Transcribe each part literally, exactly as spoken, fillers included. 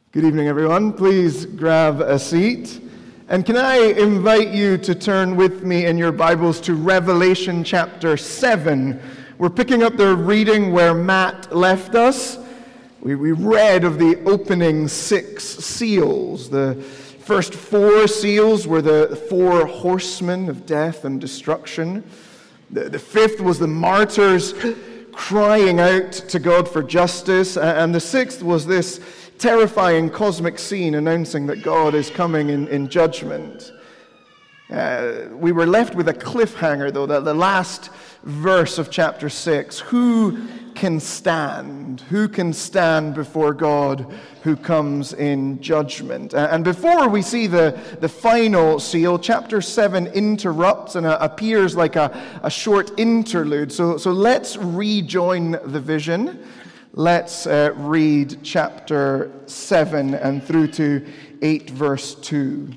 Good evening, everyone. Please grab a seat. And can I invite you to turn with me in your Bibles to Revelation chapter seven. We're picking up the reading where Matt left us. We, we read of the opening six seals. The first four seals were the four horsemen of death and destruction. The, the fifth was the martyrs crying out to God for justice. And the sixth was this terrifying cosmic scene announcing that God is coming in, in judgment. Uh, we were left with a cliffhanger, though, that the last verse of chapter six. Who can stand? Who can stand before God who comes in judgment? And before we see the, the final seal, chapter seven interrupts and appears like a, a short interlude. So, so let's rejoin the vision. Let's uh, read chapter seven and through to eight, verse two.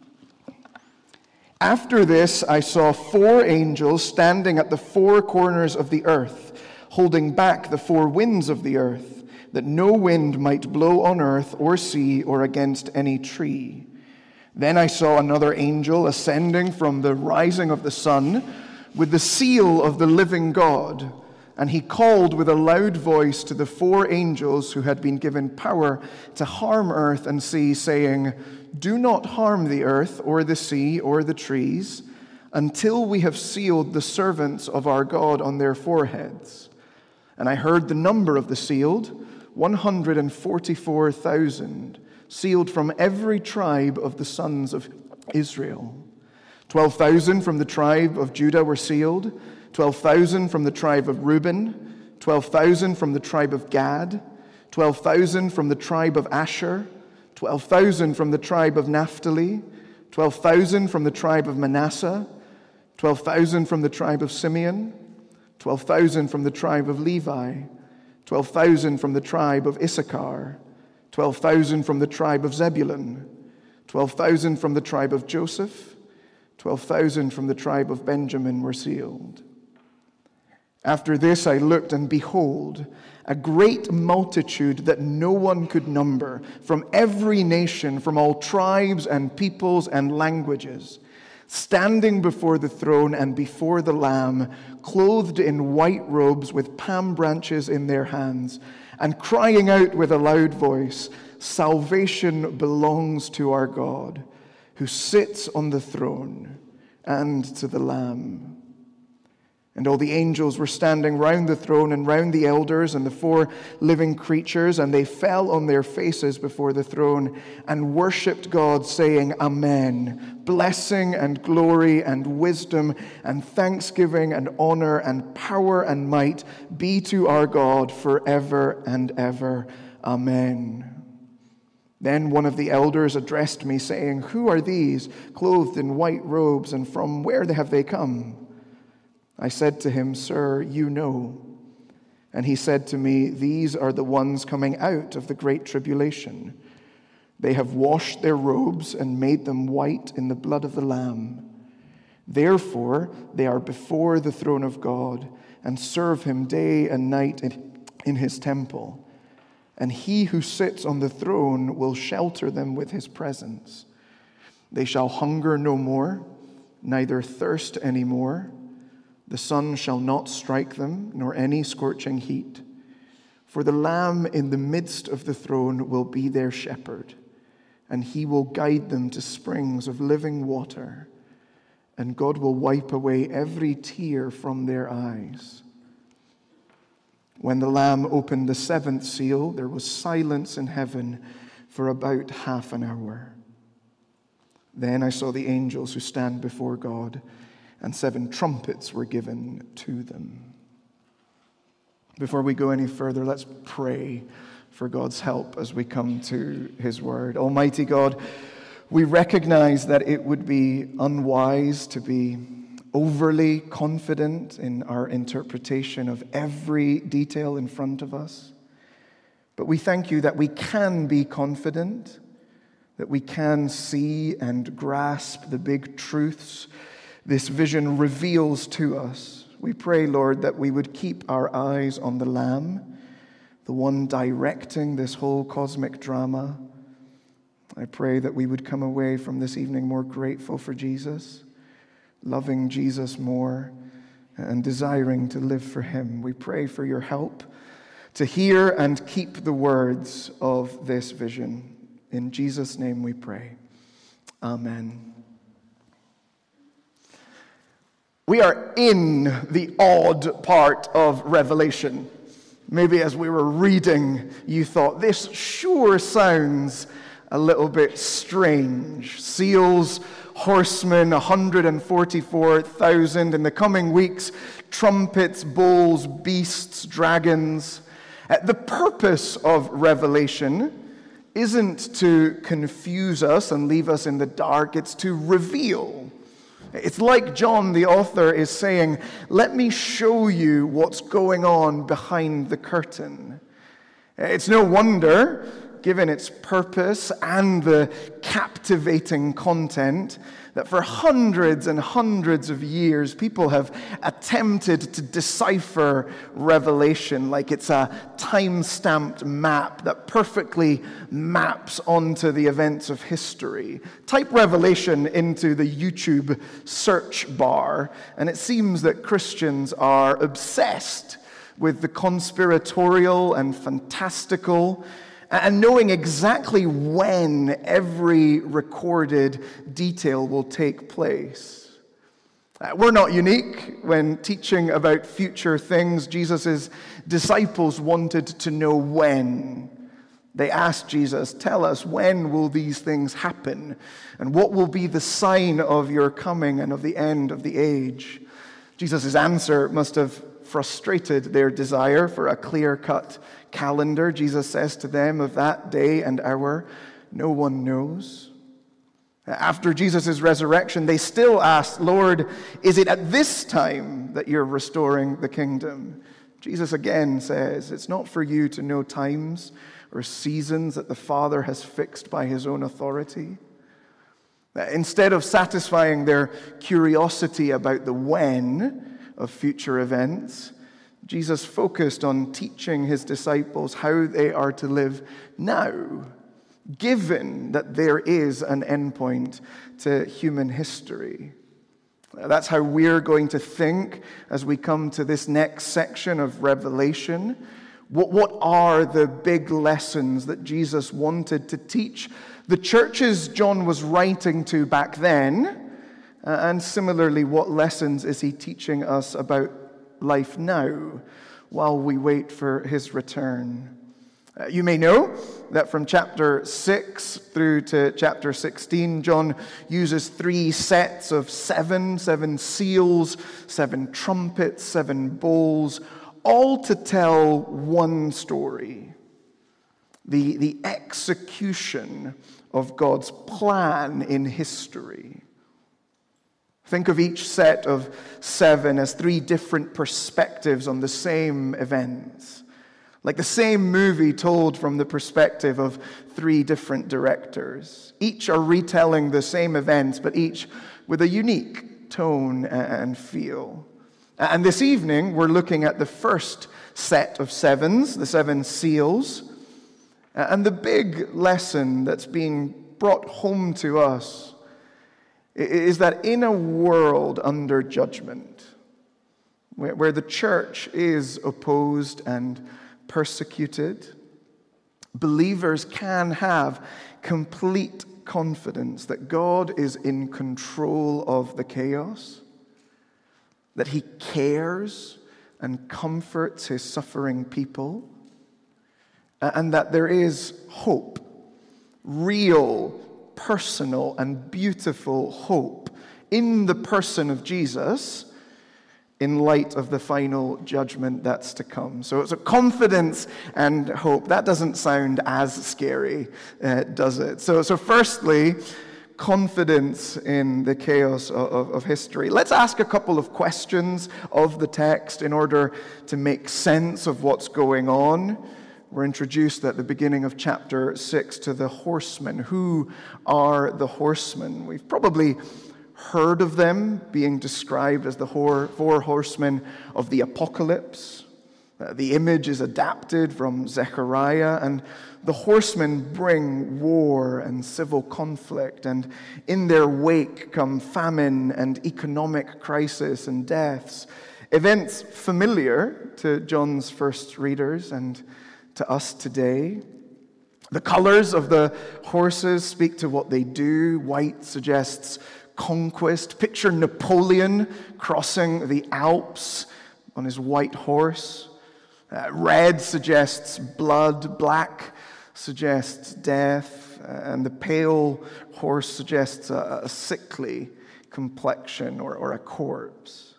After this, I saw four angels standing at the four corners of the earth, holding back the four winds of the earth, that no wind might blow on earth or sea or against any tree. Then I saw another angel ascending from the rising of the sun with the seal of the living God. And he called with a loud voice to the four angels who had been given power to harm earth and sea, saying, "Do not harm the earth or the sea or the trees until we have sealed the servants of our God on their foreheads." And I heard the number of the sealed, one hundred forty-four thousand, sealed from every tribe of the sons of Israel. twelve thousand from the tribe of Judah were sealed, twelve thousand from the tribe of Reuben, twelve thousand from the tribe of Gad, twelve thousand from the tribe of Asher, twelve thousand from the tribe of Naphtali, twelve thousand from the tribe of Manasseh, twelve thousand from the tribe of Simeon, twelve thousand from the tribe of Levi, twelve thousand from the tribe of Issachar, twelve thousand from the tribe of Zebulun, twelve thousand from the tribe of Joseph, twelve thousand from the tribe of Benjamin were sealed. After this I looked, and behold, a great multitude that no one could number, from every nation, from all tribes and peoples and languages, standing before the throne and before the Lamb, clothed in white robes with palm branches in their hands, and crying out with a loud voice, "Salvation belongs to our God, who sits on the throne, and to the Lamb." And all the angels were standing round the throne and round the elders and the four living creatures, and they fell on their faces before the throne and worshipped God, saying, "Amen. Blessing and glory and wisdom and thanksgiving and honor and power and might be to our God forever and ever. Amen." Then one of the elders addressed me, saying, "Who are these, clothed in white robes, and from where have they come?" I said to him, "Sir, you know." And he said to me, "These are the ones coming out of the great tribulation. They have washed their robes and made them white in the blood of the Lamb. Therefore, they are before the throne of God and serve him day and night in, in his temple. And he who sits on the throne will shelter them with his presence. They shall hunger no more, neither thirst any more. The sun shall not strike them, nor any scorching heat. For the Lamb in the midst of the throne will be their shepherd, and he will guide them to springs of living water, and God will wipe away every tear from their eyes." When the Lamb opened the seventh seal, there was silence in heaven for about half an hour. Then I saw the angels who stand before God, and seven trumpets were given to them. Before we go any further, let's pray for God's help as we come to his word. Almighty God, we recognize that it would be unwise to be overly confident in our interpretation of every detail in front of us. But we thank you that we can be confident, that we can see and grasp the big truths this vision reveals to us. We pray, Lord, that we would keep our eyes on the Lamb, the one directing this whole cosmic drama, I pray that we would come away from this evening more grateful for Jesus, loving Jesus more, and desiring to live for him. We pray for your help to hear and keep the words of this vision. In Jesus' name we pray. Amen. We are in the odd part of Revelation. Maybe as we were reading, you thought, this sure sounds a little bit strange. Seals, horsemen, one hundred forty-four thousand. In the coming weeks, trumpets, bowls, beasts, dragons. Uh, the purpose of Revelation isn't to confuse us and leave us in the dark. It's to reveal. It's like John, the author, is saying, let me show you what's going on behind the curtain. It's no wonder, given its purpose and the captivating content, that for hundreds and hundreds of years, people have attempted to decipher Revelation like it's a time-stamped map that perfectly maps onto the events of history. Type Revelation into the YouTube search bar, and it seems that Christians are obsessed with the conspiratorial and fantastical, and knowing exactly when every recorded detail will take place. Uh, we're not unique when teaching about future things. Jesus' disciples wanted to know when. They asked Jesus, tell us, when will these things happen? And what will be the sign of your coming and of the end of the age? Jesus' answer must have frustrated their desire for a clear-cut calendar. Jesus says to them, of that day and hour, no one knows. After Jesus' resurrection, they still asked, Lord, is it at this time that you're restoring the kingdom? Jesus again says, it's not for you to know times or seasons that the Father has fixed by his own authority. Instead of satisfying their curiosity about the when of future events, Jesus focused on teaching his disciples how they are to live now, given that there is an endpoint to human history. That's how we're going to think as we come to this next section of Revelation. What, what are the big lessons that Jesus wanted to teach the churches John was writing to back then? Uh, and similarly, what lessons is he teaching us about life now while we wait for his return? Uh, you may know that from chapter six through to chapter sixteen, John uses three sets of seven, seven seals, seven trumpets, seven bowls, all to tell one story. The, the execution of God's plan in history. Think of each set of seven as three different perspectives on the same events. Like the same movie told from the perspective of three different directors. Each are retelling the same events, but each with a unique tone and feel. And this evening, we're looking at the first set of sevens, the seven seals. And the big lesson that's being brought home to us is that in a world under judgment, where, where the church is opposed and persecuted, believers can have complete confidence that God is in control of the chaos, that he cares and comforts his suffering people, and that there is hope, real, personal, and beautiful hope in the person of Jesus in light of the final judgment that's to come. So it's a confidence and hope. That doesn't sound as scary, uh, does it? So, so firstly, confidence in the chaos of, of, of history. Let's ask a couple of questions of the text in order to make sense of what's going on. We're introduced at the beginning of chapter six to the horsemen. Who are the horsemen? We've probably heard of them being described as the four horsemen of the apocalypse. Uh, the image is adapted from Zechariah, and the horsemen bring war and civil conflict, and in their wake come famine and economic crisis and deaths, events familiar to John's first readers and to us today. The colors of the horses speak to what they do. White suggests conquest. Picture Napoleon crossing the Alps on his white horse. Uh, red suggests blood. Black suggests death. Uh, and the pale horse suggests a, a sickly complexion or, or a corpse.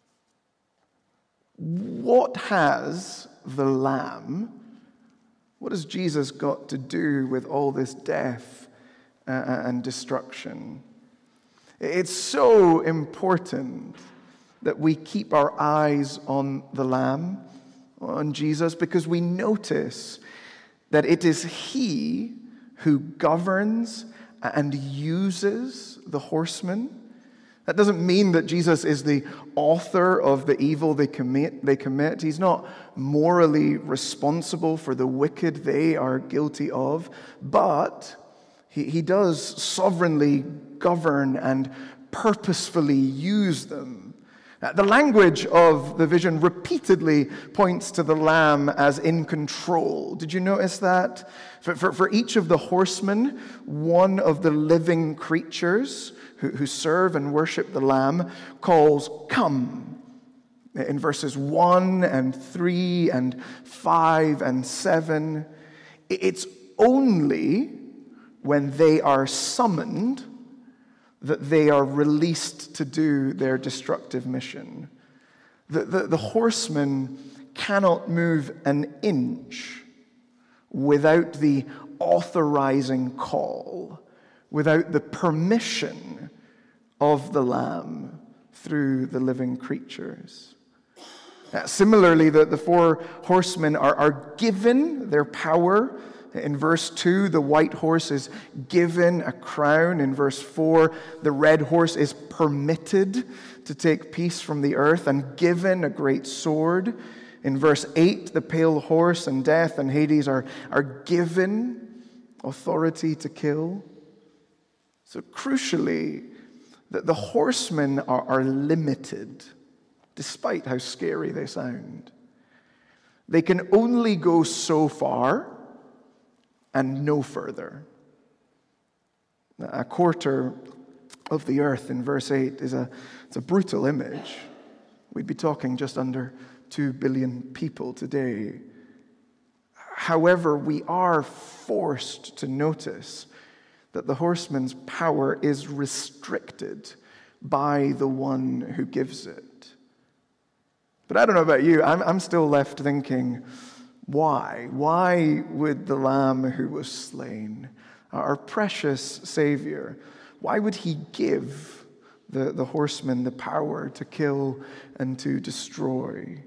What has the Lamb, what has Jesus got to do with all this death uh, and destruction? It's so important that we keep our eyes on the Lamb, on Jesus, because we notice that it is He who governs and uses the horsemen. That doesn't mean that Jesus is the author of the evil they commit. They commit. He's not morally responsible for the wicked they are guilty of, but he, he does sovereignly govern and purposefully use them. The language of the vision repeatedly points to the Lamb as in control. Did you notice that? For, for, for each of the horsemen, one of the living creatures who, who serve and worship the Lamb calls, "Come," in verses one and three and five and seven. It's only when they are summoned that they are released to do their destructive mission. The, the, the horsemen cannot move an inch without the authorizing call, without the permission of the Lamb through the living creatures. Uh, similarly, the, the four horsemen are, are given their power. In verse two, the white horse is given a crown. In verse four, the red horse is permitted to take peace from the earth and given a great sword. In verse eight, the pale horse and death and Hades are, are given authority to kill. So crucially, the, the horsemen are, are limited, despite how scary they sound. They can only go so far and no further. A quarter of the earth in verse eight is a, it's a brutal image. We'd be talking just under two billion people today. However, we are forced to notice that the horseman's power is restricted by the one who gives it. But I don't know about you, I'm, I'm still left thinking, why? Why would the Lamb who was slain, our precious Savior, why would he give the, the horsemen the power to kill and to destroy?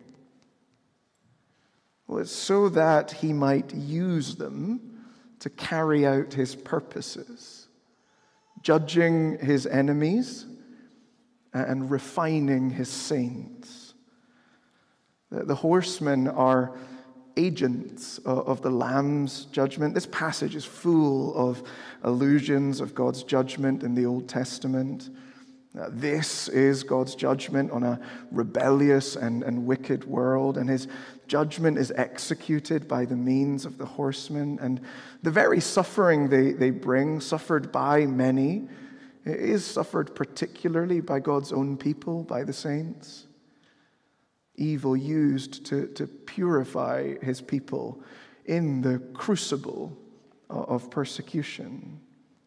Well, it's so that he might use them to carry out his purposes, judging his enemies and refining his saints. The, the horsemen are agents of the Lamb's judgment. This passage is full of allusions of God's judgment in the Old Testament. Uh, this is God's judgment on a rebellious and, and wicked world, and his judgment is executed by the means of the horsemen. And the very suffering they, they bring, suffered by many, is suffered particularly by God's own people, by the saints. Evil used to, to purify his people in the crucible of persecution.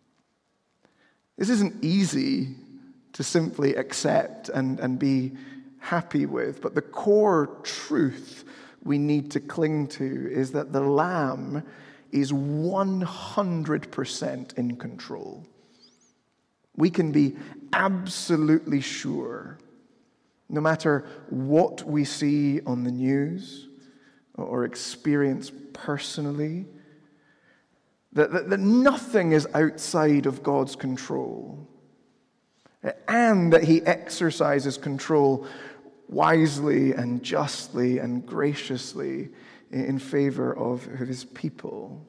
This isn't easy to simply accept and, and be happy with, but the core truth we need to cling to is that the Lamb is one hundred percent in control. We can be absolutely sure, no matter what we see on the news or experience personally, that, that, that nothing is outside of God's control, and that he exercises control wisely and justly and graciously in favor of his people.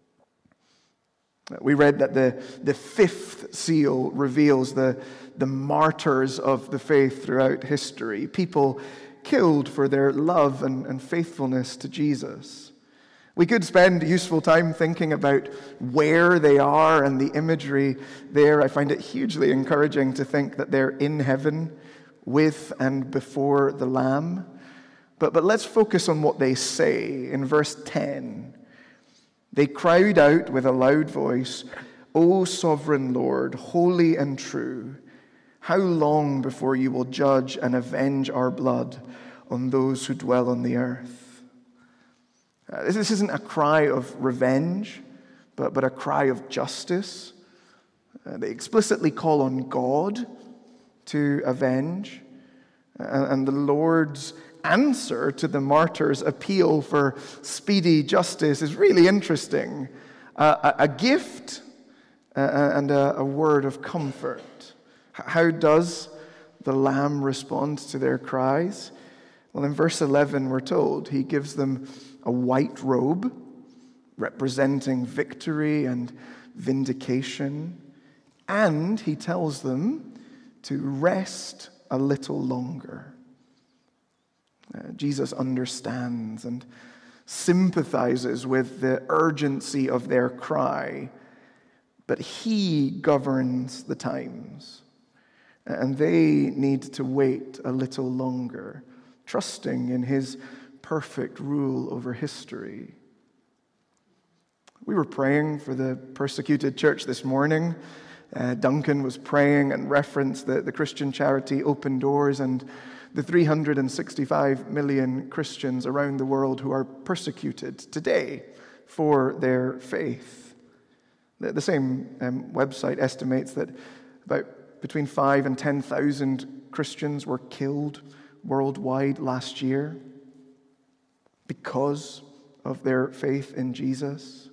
We read that the, the fifth seal reveals the, the martyrs of the faith throughout history, people killed for their love and, and faithfulness to Jesus. We could spend useful time thinking about where they are and the imagery there. I find it hugely encouraging to think that they're in heaven with and before the Lamb. But, but let's focus on what they say in verse ten. They cried out with a loud voice, "O sovereign Lord, holy and true, how long before you will judge and avenge our blood on those who dwell on the earth?" Uh, this, this isn't a cry of revenge, but, but a cry of justice. Uh, they explicitly call on God to avenge. Uh, and the Lord's answer to the martyrs' appeal for speedy justice is really interesting. Uh, a, a gift uh, and a, a word of comfort. How does the Lamb respond to their cries? Well, in verse eleven, we're told he gives them a white robe representing victory and vindication, and he tells them to rest a little longer. Uh, Jesus understands and sympathizes with the urgency of their cry, but he governs the times, and they need to wait a little longer, trusting in his perfect rule over history. We were praying for the persecuted church this morning. Uh, Duncan was praying and referenced the, the Christian charity Open Doors and the three hundred sixty-five million Christians around the world who are persecuted today for their faith. The, the same um, website estimates that about between five and ten thousand Christians were killed worldwide last year because of their faith in Jesus.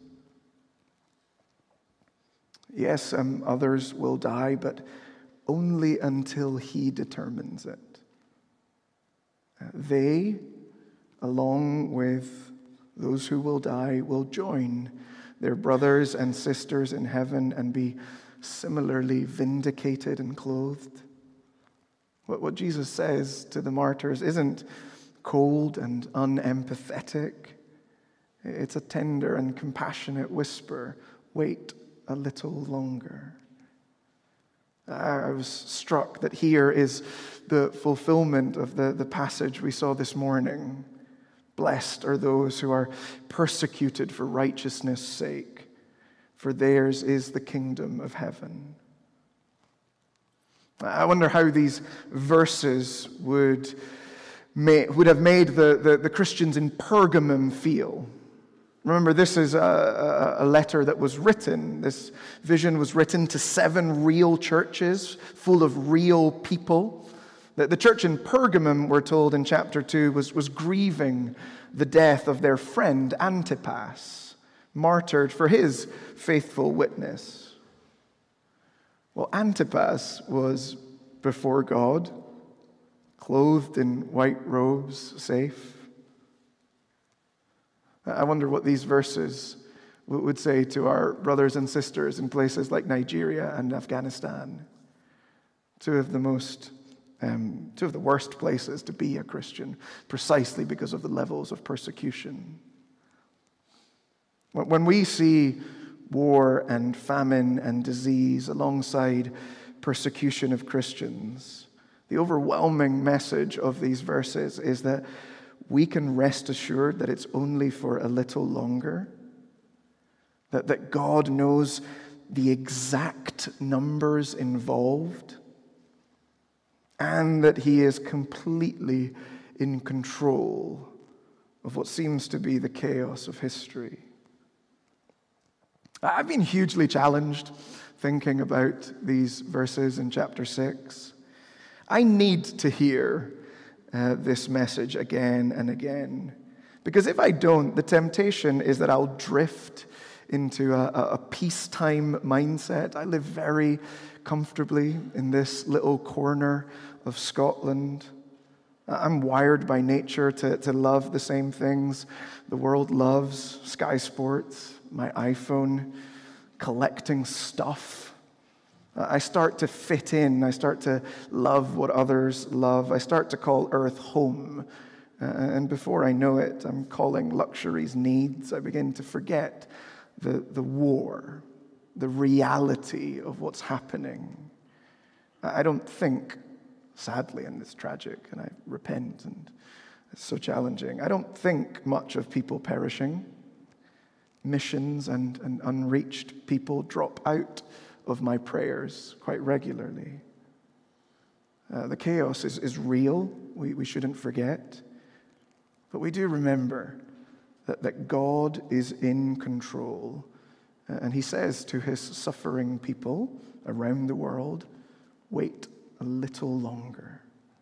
Yes, um, others will die, but only until he determines it. Uh, they, along with those who will die, will join their brothers and sisters in heaven and be similarly vindicated and clothed. What, what Jesus says to the martyrs isn't cold and unempathetic. It's a tender and compassionate whisper. Wait a little longer. I was struck that here is the fulfillment of the, the passage we saw this morning. Blessed are those who are persecuted for righteousness' sake, for theirs is the kingdom of heaven. I wonder how these verses would, may, would have made the, the, the Christians in Pergamum feel. Remember, this is a, a letter that was written. This vision was written to seven real churches full of real people. The, the church in Pergamum, we're told in chapter two, was, was grieving the death of their friend Antipas, martyred for his faithful witness. Well, Antipas was before God, clothed in white robes, safe. I wonder what these verses would say to our brothers and sisters in places like Nigeria and Afghanistan, two of the most, um, two of the worst places to be a Christian, precisely because of the levels of persecution. When we see war and famine and disease alongside persecution of Christians, the overwhelming message of these verses is that we can rest assured that it's only for a little longer, that, that God knows the exact numbers involved, and that he is completely in control of what seems to be the chaos of history. I've been hugely challenged thinking about these verses in chapter six. I need to hear Uh, this message again and again. Because if I don't, the temptation is that I'll drift into a, a peacetime mindset. I live very comfortably in this little corner of Scotland. I'm wired by nature to, to love the same things the world loves: Sky Sports, my iPhone, collecting stuff. I start to fit in. I start to love what others love. I start to call Earth home. Uh, and before I know it, I'm calling luxuries needs. I begin to forget the, the war, the reality of what's happening. I don't think, sadly, and it's tragic, and I repent, and it's so challenging. I don't think much of people perishing. Missions and, and unreached people drop out of my prayers quite regularly. Uh, the chaos is, is real. We, we shouldn't forget. But we do remember that, that God is in control. Uh, and he says to his suffering people around the world, wait a little longer.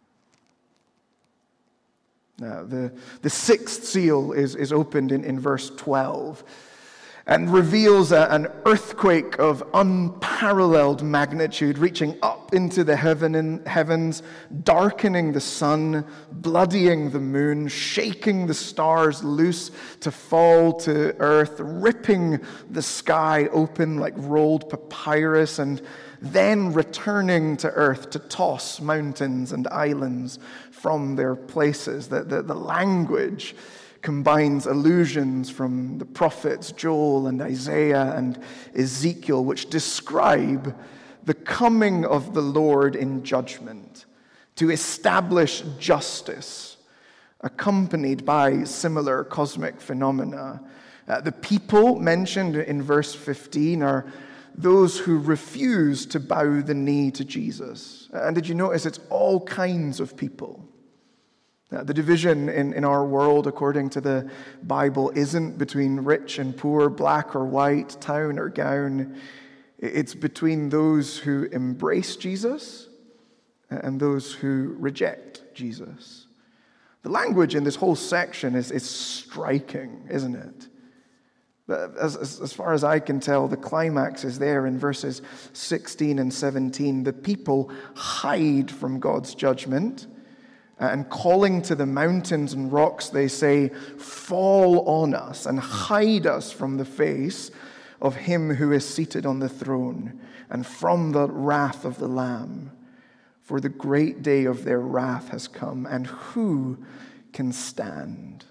Now, the, the sixth seal is, is opened in, in verse twelve and reveals a, an earthquake of unparalleled magnitude reaching up into the heaven and heavens, darkening the sun, bloodying the moon, shaking the stars loose to fall to earth, ripping the sky open like rolled papyrus, and then returning to earth to toss mountains and islands from their places. The, the, the language combines allusions from the prophets Joel and Isaiah and Ezekiel, which describe the coming of the Lord in judgment to establish justice, accompanied by similar cosmic phenomena. Uh, the people mentioned in verse fifteen are those who refuse to bow the knee to Jesus. And did you notice it's all kinds of people? Uh, the division in, in our world, according to the Bible, isn't between rich and poor, black or white, town or gown. It's between those who embrace Jesus and those who reject Jesus. The language in this whole section is, is striking, isn't it? As, as, as far as I can tell, the climax is there in verses sixteen and seventeen. The people hide from God's judgment, and calling to the mountains and rocks, they say, fall on us and hide us from the face of him who is seated on the throne and from the wrath of the Lamb. For the great day of their wrath has come, and who can stand?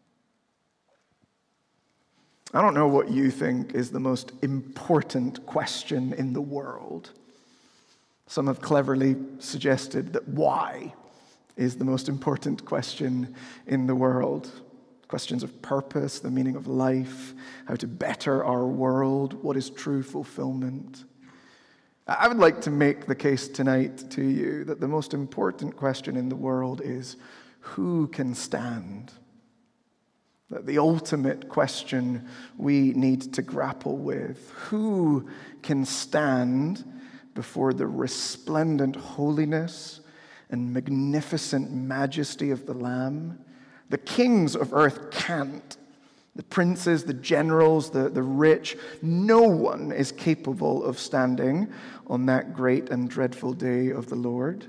I don't know what you think is the most important question in the world. Some have cleverly suggested that why is the most important question in the world. Questions of purpose, the meaning of life, how to better our world, what is true fulfillment. I would like to make the case tonight to you that the most important question in the world is, who can stand? That the ultimate question we need to grapple with, who can stand before the resplendent holiness and magnificent majesty of the Lamb? The kings of earth can't. The princes, the generals, the, the rich, no one is capable of standing on that great and dreadful day of the Lord.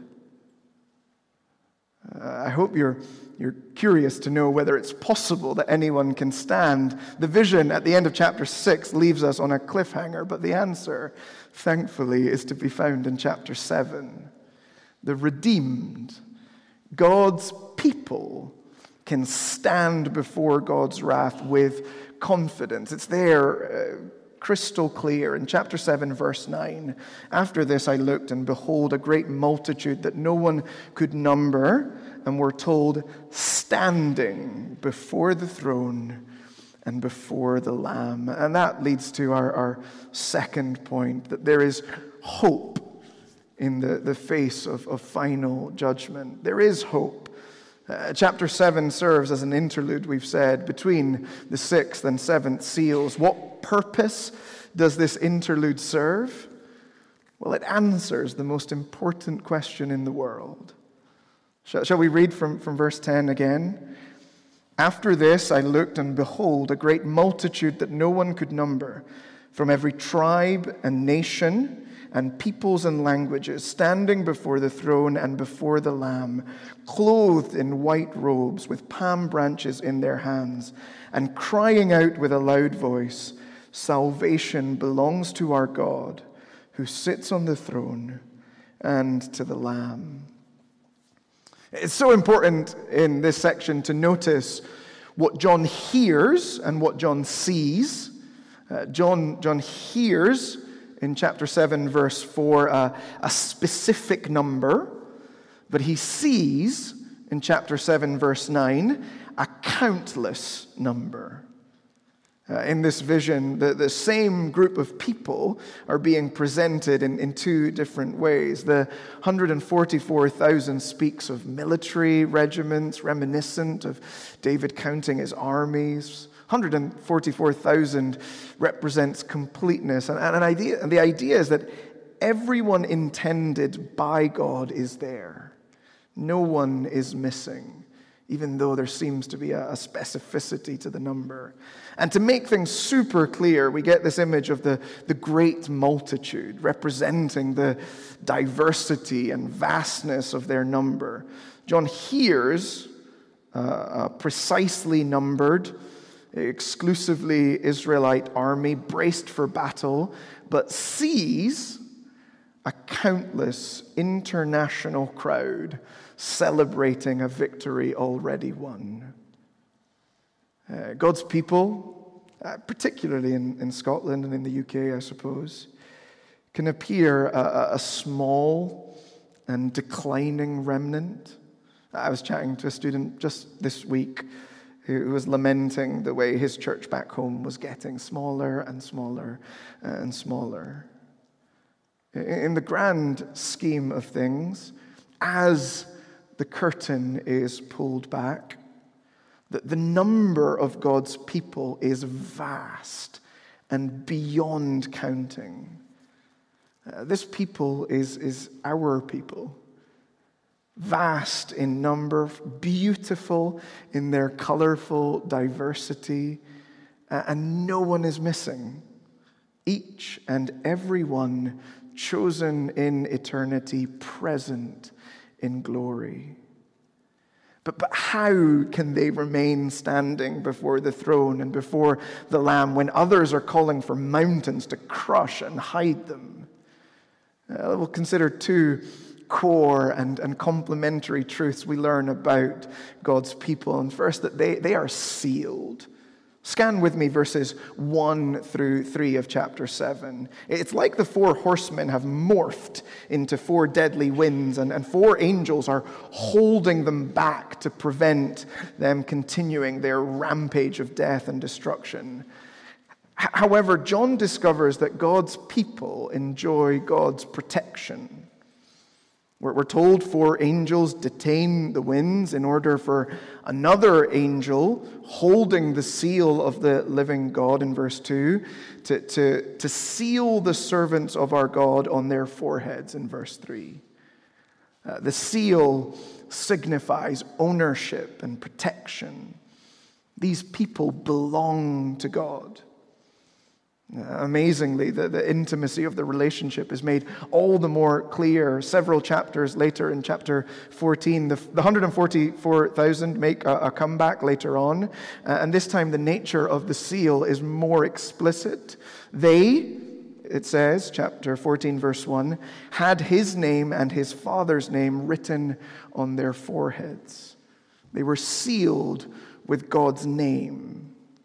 Uh, I hope you're, you're curious to know whether it's possible that anyone can stand. The vision at the end of chapter six leaves us on a cliffhanger, but the answer, thankfully, is to be found in chapter seven. The redeemed, God's people, can stand before God's wrath with confidence. It's there, uh, crystal clear in chapter seven, verse nine. After this I looked, and behold, a great multitude that no one could number, and were told, standing before the throne and before the Lamb. And that leads to our, our second point, that there is hope in the, the face of, of final judgment. There is hope. Uh, chapter seven serves as an interlude, we've said, between the sixth and seventh seals. What purpose does this interlude serve? Well, it answers the most important question in the world. Shall, shall we read from, from verse ten again? After this I looked, and behold, a great multitude that no one could number, from every tribe and nation and peoples and languages, standing before the throne and before the Lamb, clothed in white robes with palm branches in their hands, and crying out with a loud voice, "Salvation belongs to our God, who sits on the throne, and to the Lamb." It's so important in this section to notice what John hears and what John sees. Uh, John, John hears in chapter seven, verse four, uh, a specific number, but he sees in chapter seven, verse nine, a countless number. Uh, in this vision, the, the same group of people are being presented in, in two different ways. The one hundred forty-four thousand speaks of military regiments, reminiscent of David counting his armies. one hundred forty-four thousand represents completeness. And, and, an idea, and the idea is that everyone intended by God is there. No one is missing, even though there seems to be a, a specificity to the number. And to make things super clear, we get this image of the, the great multitude representing the diversity and vastness of their number. John hears uh, a precisely numbered, exclusively Israelite army braced for battle, but sees a countless international crowd celebrating a victory already won. Uh, God's people, uh, particularly in, in Scotland and in the U K, I suppose, can appear a, a small and declining remnant. I was chatting to a student just this week who was lamenting the way his church back home was getting smaller and smaller and smaller. In the grand scheme of things, as the curtain is pulled back, that the number of God's people is vast and beyond counting. Uh, this people is, is our people. Vast in number, beautiful in their colorful diversity, uh, and no one is missing. Each and every one chosen in eternity, present in glory. But, but how can they remain standing before the throne and before the Lamb when others are calling for mountains to crush and hide them? Uh, we'll consider two core and, and complementary truths we learn about God's people. And first, that they, they are sealed. Scan with me verses one through three of chapter seven. It's like the four horsemen have morphed into four deadly winds, and, and four angels are holding them back to prevent them continuing their rampage of death and destruction. H- however, John discovers that God's people enjoy God's protection. We're told four angels detain the winds in order for another angel holding the seal of the living God in verse two to, to, to seal the servants of our God on their foreheads in verse three. Uh, the seal signifies ownership and protection. These people belong to God. Amazingly, the, the intimacy of the relationship is made all the more clear several chapters later in chapter fourteen. The, the one hundred forty-four thousand make a, a comeback later on, uh, and this time the nature of the seal is more explicit. They, it says, chapter fourteen, verse one, had his name and his father's name written on their foreheads. They were sealed with God's name.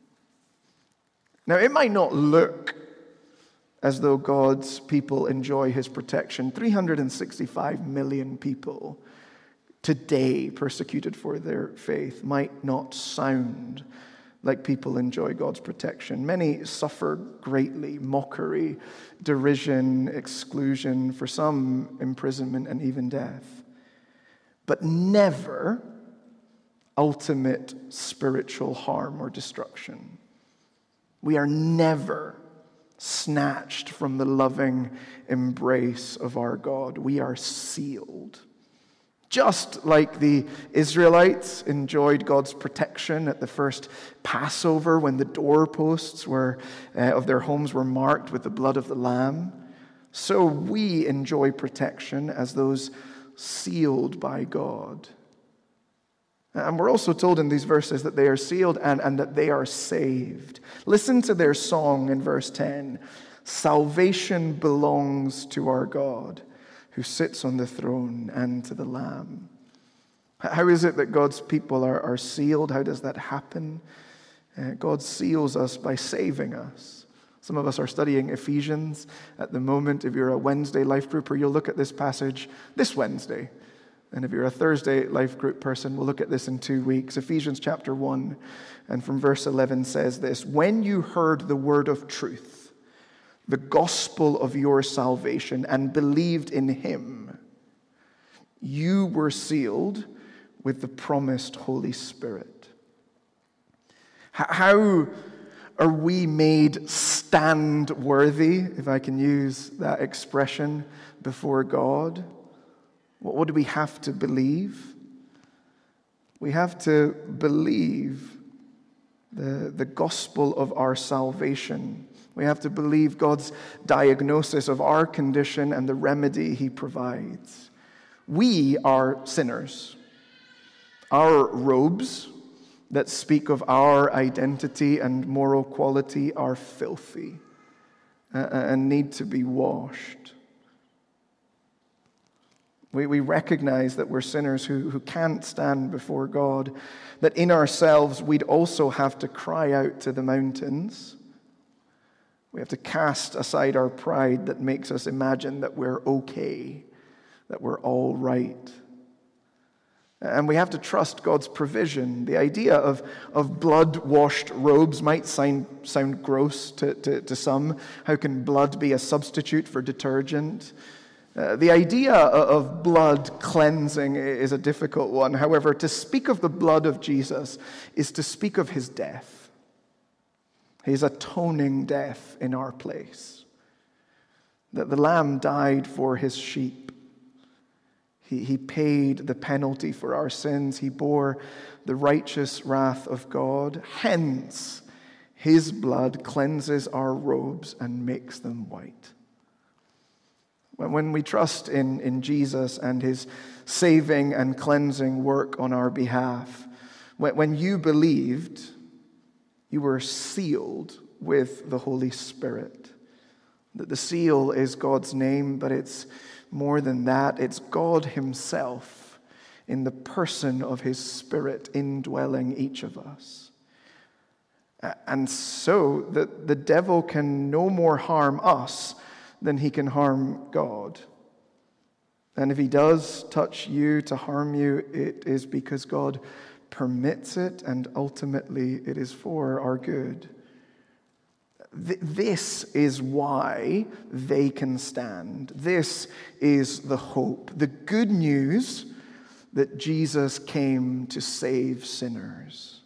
Now, it might not look as though God's people enjoy his protection. three hundred sixty-five million people today persecuted for their faith might not sound like people enjoy God's protection. Many suffer greatly, mockery, derision, exclusion, for some imprisonment and even death. But never ultimate spiritual harm or destruction. We are never snatched from the loving embrace of our God. We are sealed. Just like the Israelites enjoyed God's protection at the first Passover when the doorposts were, uh, of their homes were marked with the blood of the Lamb, so we enjoy protection as those sealed by God. And we're also told in these verses that they are sealed and, and that they are saved. Listen to their song in verse ten. Salvation belongs to our God, who sits on the throne, and to the Lamb. How is it that God's people are, are sealed? How does that happen? Uh, God seals us by saving us. Some of us are studying Ephesians at the moment. If you're a Wednesday life grouper, you'll look at this passage this Wednesday. And if you're a Thursday life group person, we'll look at this in two weeks. Ephesians chapter one, and from verse eleven says this: when you heard the word of truth, the gospel of your salvation, and believed in him, you were sealed with the promised Holy Spirit. How are we made stand worthy, if I can use that expression, before God? What do we have to believe? We have to believe the, the gospel of our salvation. We have to believe God's diagnosis of our condition and the remedy he provides. We are sinners. Our robes that speak of our identity and moral quality are filthy and need to be washed. We, we recognize that we're sinners who, who can't stand before God, that in ourselves we'd also have to cry out to the mountains. We have to cast aside our pride that makes us imagine that we're okay, that we're all right. And we have to trust God's provision. The idea of, of blood-washed robes might sound, sound gross to, to, to some. How can blood be a substitute for detergent? Uh, the idea of blood cleansing is a difficult one. However, to speak of the blood of Jesus is to speak of his death. His atoning death in our place. That the Lamb died for his sheep. He, he paid the penalty for our sins. He bore the righteous wrath of God. Hence, his blood cleanses our robes and makes them white. When we trust in, in Jesus and his saving and cleansing work on our behalf, when, when you believed, you were sealed with the Holy Spirit. The seal is God's name, but it's more than that. It's God himself in the person of his Spirit indwelling each of us. And so that the devil can no more harm us than he can harm God. And if he does touch you to harm you, it is because God permits it, and ultimately it is for our good. Th- this is why they can stand. This is the hope, the good news that Jesus came to save sinners.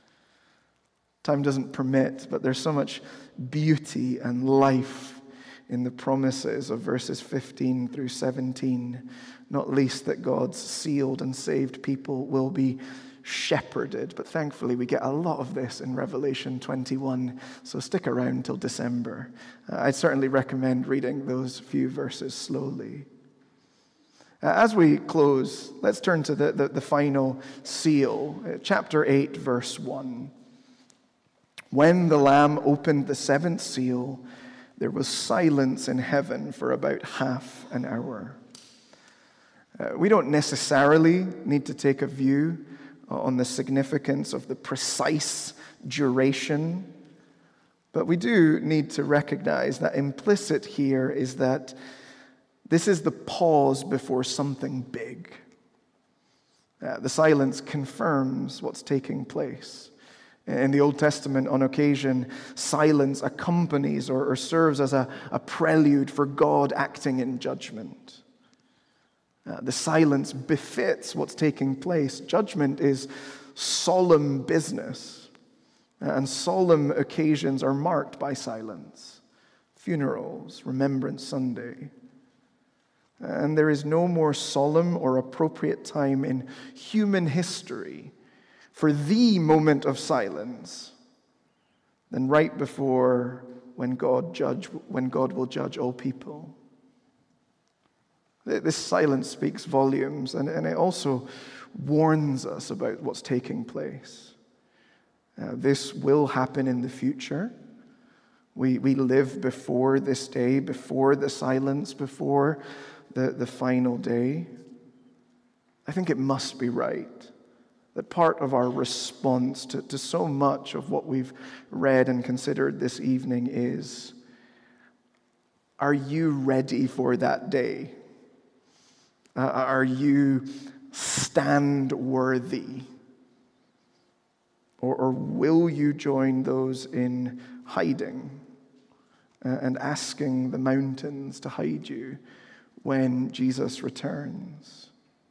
Time doesn't permit, but there's so much beauty and life in the promises of verses fifteen through seventeen, not least that God's sealed and saved people will be shepherded. But thankfully, we get a lot of this in Revelation twenty-one, so stick around till December. Uh, I certainly recommend reading those few verses slowly. Uh, as we close, let's turn to the, the, the final seal, uh, chapter eight, verse one. When the Lamb opened the seventh seal, there was silence in heaven for about half an hour. Uh, we don't necessarily need to take a view on the significance of the precise duration, but we do need to recognize that implicit here is that this is the pause before something big. Uh, the silence confirms what's taking place. In the Old Testament, on occasion, silence accompanies or, or serves as a, a prelude for God acting in judgment. Uh, the silence befits what's taking place. Judgment is solemn business, and solemn occasions are marked by silence. Funerals, Remembrance Sunday. And there is no more solemn or appropriate time in human history for the moment of silence than right before when God judge when God will judge all people. This silence speaks volumes, and, and it also warns us about what's taking place. Uh, this will happen in the future. We, we live before this day, before the silence, before the, the final day. I think it must be right that part of our response to, to so much of what we've read and considered this evening is, are you ready for that day? Uh, are you stand worthy? Or, or will you join those in hiding uh, and asking the mountains to hide you when Jesus returns?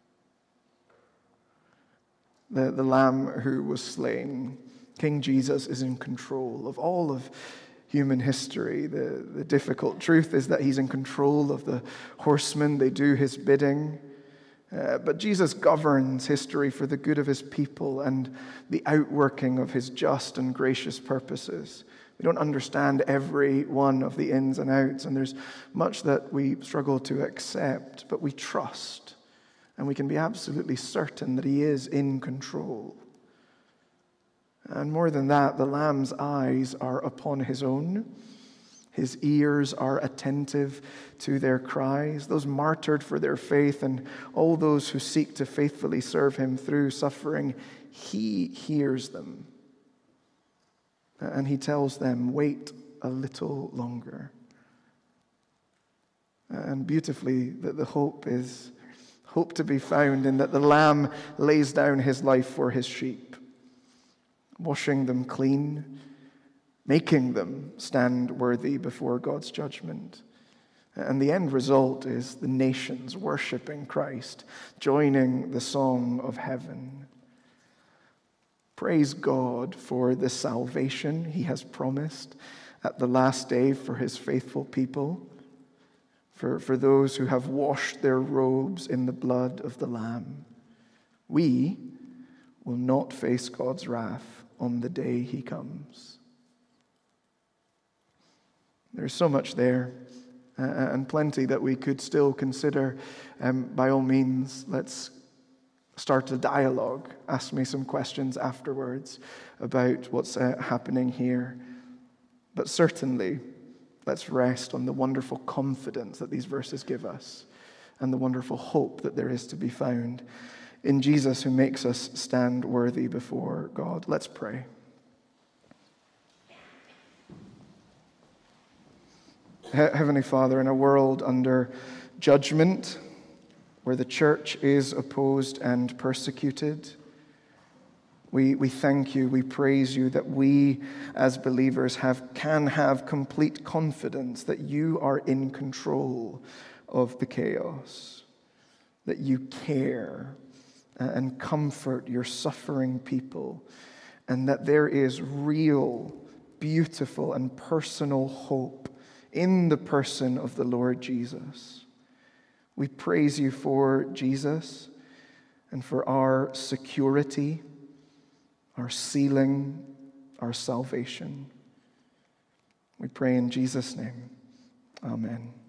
The, the Lamb who was slain, King Jesus, is in control of all of human history. The, the difficult truth is that he's in control of the horsemen. They do his bidding. Uh, but Jesus governs history for the good of his people and the outworking of his just and gracious purposes. We don't understand every one of the ins and outs, and there's much that we struggle to accept, but we trust, and we can be absolutely certain that he is in control. And more than that, the Lamb's eyes are upon his own. His ears are attentive to their cries. Those martyred for their faith and all those who seek to faithfully serve him through suffering, he hears them. And he tells them, wait a little longer. And beautifully, that the hope is hope to be found in that the Lamb lays down his life for his sheep, washing them clean, making them stand worthy before God's judgment. And the end result is the nations worshiping Christ, joining the song of heaven. Praise God for the salvation he has promised at the last day for his faithful people, for, for those who have washed their robes in the blood of the Lamb. We will not face God's wrath on the day he comes. There's so much there, uh, and plenty that we could still consider. Um, by all means, let's start a dialogue. Ask me some questions afterwards about what's uh, happening here. But certainly, let's rest on the wonderful confidence that these verses give us and the wonderful hope that there is to be found in Jesus, who makes us stand worthy before God. Let's pray. Heavenly Father, in a world under judgment, where the church is opposed and persecuted, we, we thank you, we praise you that we as believers have can have complete confidence that you are in control of the chaos, that you care and comfort your suffering people, and that there is real, beautiful, and personal hope in the person of the Lord Jesus. We praise you for Jesus and for our security, our sealing, our salvation. We pray in Jesus' name. Amen.